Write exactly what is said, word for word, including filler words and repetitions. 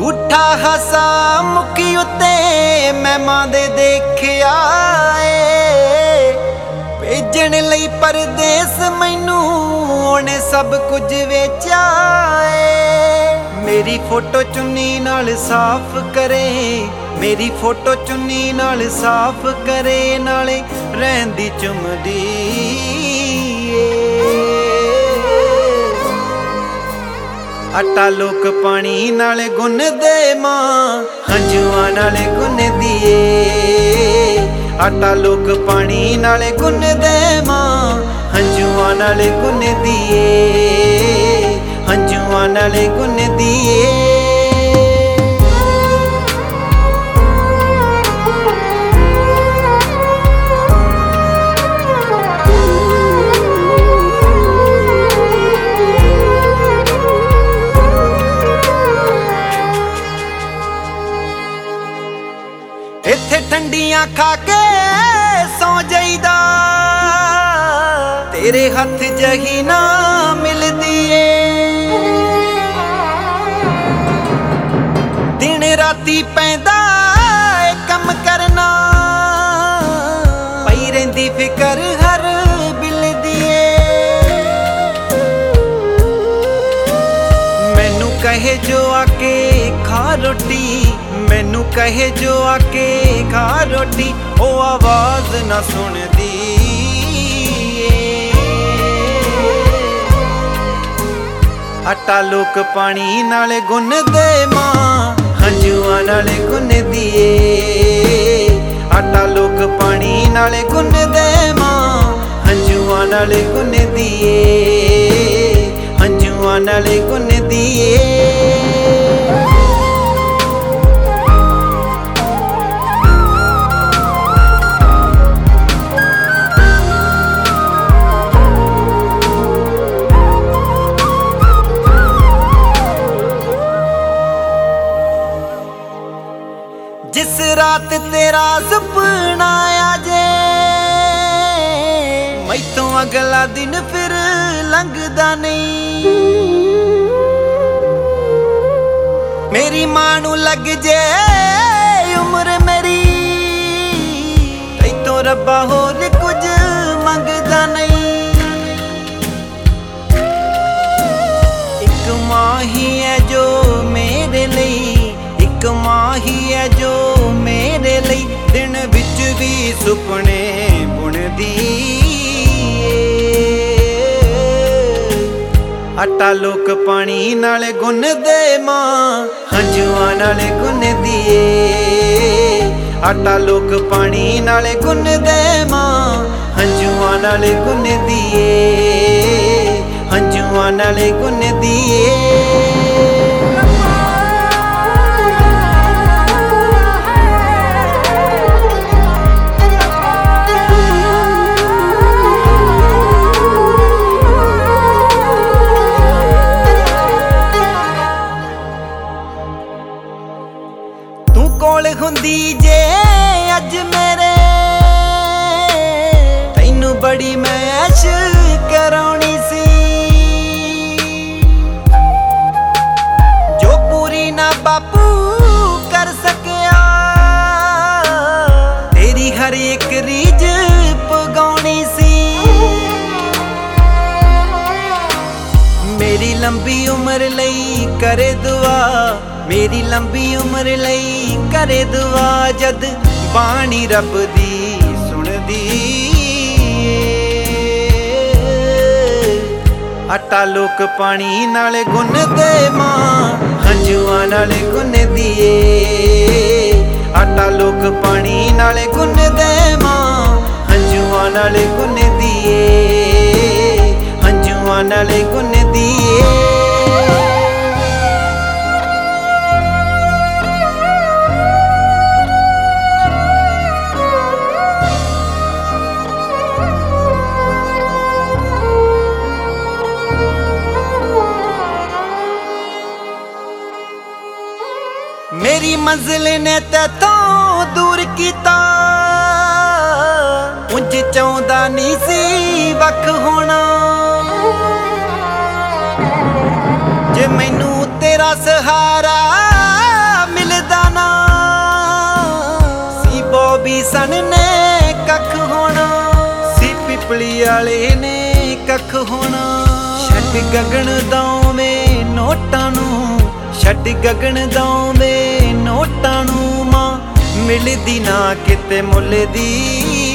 झूठा हसा मुखी उत्ते मैमां दे देखिया ए भेजण लई परदेस मैनू ओने सब कुछ वेचा ए। मेरी फोटो चुन्नी नाल साफ करे, मेरी फोटो चुन्नी नाल साफ करे, नाले रहंदी चुमदी आटा लोक पानी नाले गुन दे मां हंजुआं नाले गुन दिए। आटा लोक पानी नाले गुन दे मां हंजुआं नाले गुन दिए, हंजुआं नाले गुन दिए। इत्थे ठंडियां खा के सौ जाईदा, तेरे हथ जही ना मिलदी ए। दिन राती पैंदा कम करना, पई रहिंदी फिकर हर बिलदी ए। मैनू कहे जो आके खा रोटी, मैनू कहे जो आके खा रोटी, ओ आवाज ना सुनदी। आटा लोक पानी नाले गुन दे मां हंजुआं नाले गुन दिए। आटा लोक पानी नाले गुन दे मां हंजुआं नाले गुन दिए, हंजुआं नाले गुन दिए। जिस रात तेरा सपना आ जे, मैथों अगला दिन फिर लंघदा नहीं। मेरी मां नू लग जे उम्र मेरी, तैथों रब्बा होर कुछ मंगदा नहीं। एक मां ही है जो मेरे लिए, एक मां ही है जो मेरे लिए दिन विच भी सुपने बुनदी। आटा लोक पानी नाले गुन दे मां हंजुआं नाले गुन दिए। आटा लोक पानी नाले गुन दे मां हंजुआं नाले गुन दिए, हंजुआं नाले गुन दिए। कोल हुंदी जे अज मेरे, तैनू बड़ी मैश कराउणी सी, जो पूरी ना बापू कर सकिया। तेरी हर एक रीज पुगाउणी सी। मेरी लंबी उम्र लई करे दुआ, मेरी लंबी उम्र लई करे दुआ, जद बाणी रब दी सुनदी। आटा लोक पानी नाले गुन दे मां हंजुआं नाले गुन दिए। आटा लोक पानी नाले गुन दे मां हंजुआं नाले गुन दिए, हंजुआं नाले गुन दिए। मेरी मंजिल ने तैथों दूर कीता, उंज चाहुंदा नहीं सी वख होना। जे मैनू तेरा सहारा ਲੱਖ ਹੋਣਾ। ਛੱਡ ਗਗਨ ਦੋਵੇਂ ਨੋਟਾਂ ਨੂੰ, ਛੱਡ ਗਗਨ ਦੋਵੇਂ ਨੋਟਾਂ ਨੂੰ ਮਾਂ ਮਿਲਦੀ ਨਾ ਕਿਤੇ ਮੁੱਲ ਦੀ।